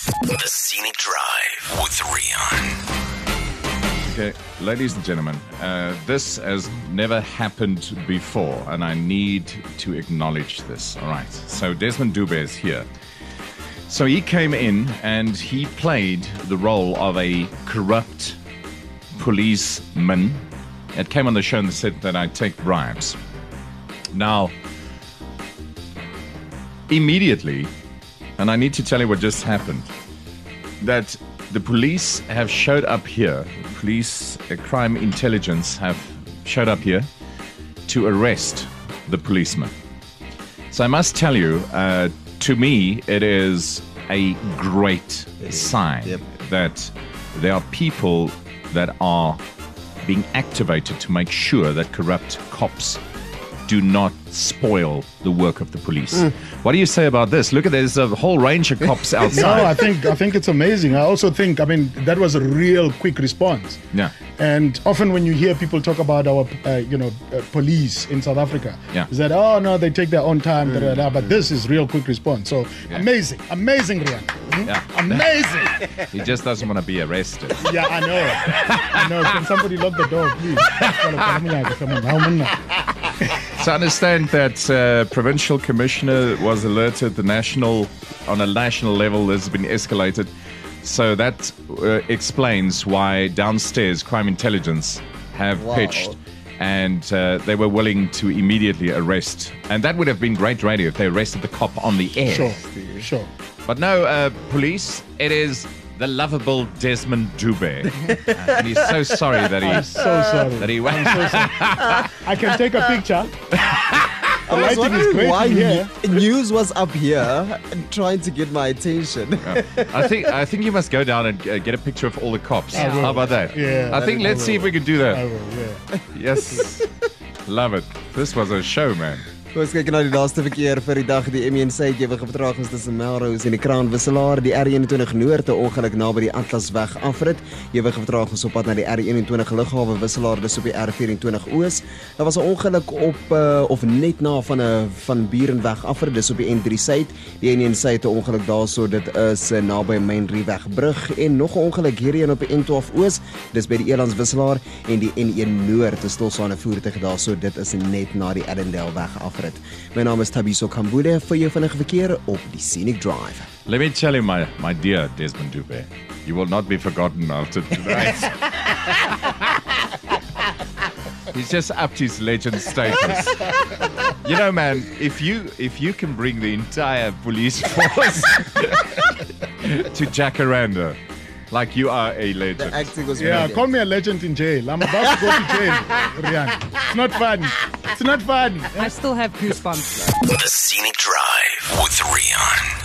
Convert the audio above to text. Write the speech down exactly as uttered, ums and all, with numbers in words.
The Scenic Drive with Rian. Okay, ladies and gentlemen, uh, this has never happened before, and I need to acknowledge this. All right, so Desmond Dube is here. So he came in and he played the role of a corrupt policeman. It came on the show and said that I take bribes. Now, immediately, and I need to tell you what just happened, that the police have showed up here, police uh, crime intelligence have showed up here to arrest the policeman. So I must tell you, uh, to me, it is a great sign yep. that there are people that are being activated to make sure that corrupt cops do not spoil the work of the police. Mm. What do you say about this? Look at there's a whole range of cops outside. No, I think I think it's amazing. I also think, I mean, that was a real quick response. Yeah. And often when you hear people talk about our, uh, you know, uh, police in South Africa, yeah. is that, oh no, they take their own time, mm. da, da, da. But this is real quick response. So yeah. amazing, amazing, Rian. Mm? Yeah. Amazing. He just doesn't want to be arrested. Yeah, I know. I know. Can somebody lock the door, please? So I understand that uh, provincial commissioner was alerted. The national, on a national level, has been escalated. So that uh, explains why downstairs crime intelligence have wow. pitched, and uh, they were willing to immediately arrest. And that would have been great radio if they arrested the cop on the air. Sure, sure. But no, uh, police. It is the lovable Desmond Dube. Uh, and he's so sorry that he... I'm so sorry. That he I'm so sorry. I can take a picture. I was wondering why here. news was up here trying to get my attention. Yeah. I think I think you must go down and uh, get a picture of all the cops. Yeah. How about that? Yeah. I think let's I see if we can do that. I will, yeah. Yes. Love it. This was a show, man. Ons kyk na die laaste verkeer vir die dag. Die M een suidjewige vertragings tussen Melrose en die Kraanwisselaar. Die R eenentwintig Noord, 'n ongeluk naby die Atlasweg afrit. Ewige vertragings op pad na die R eenentwintig Lughawe Wisselaar, dis op die R vyf-en-twintig Oos. Daar was 'n ongeluk op uh, of net na van 'n van Burenweg afrit, dis op die N drie Suid. Die N een Suid 'n ongeluk daarso, dit is uh, naby Mainrieweg brug, en nog 'n ongeluk hierheen op die N twaalf Oos, dis by die Elands Wisselaar, en die N een Noord, 'n stilstaande voertuig daarso, dit is net na die Edendale weg afrit. My naam is Tabiso Kambule vir jou vinnige verkeer op die Scenic Drive. Let me tell you, my, my dear Desmond Dube, you will not be forgotten after tonight. He's just upped his legend status. You know, man, if you if you can bring the entire police force to Jacaranda, like you are a legend. The acting was yeah, brilliant. Call me a legend in jail. I'm about to go to jail, Rian. It's not funny. It's not funny. I still have goosebumps. The Scenic Drive with Rian.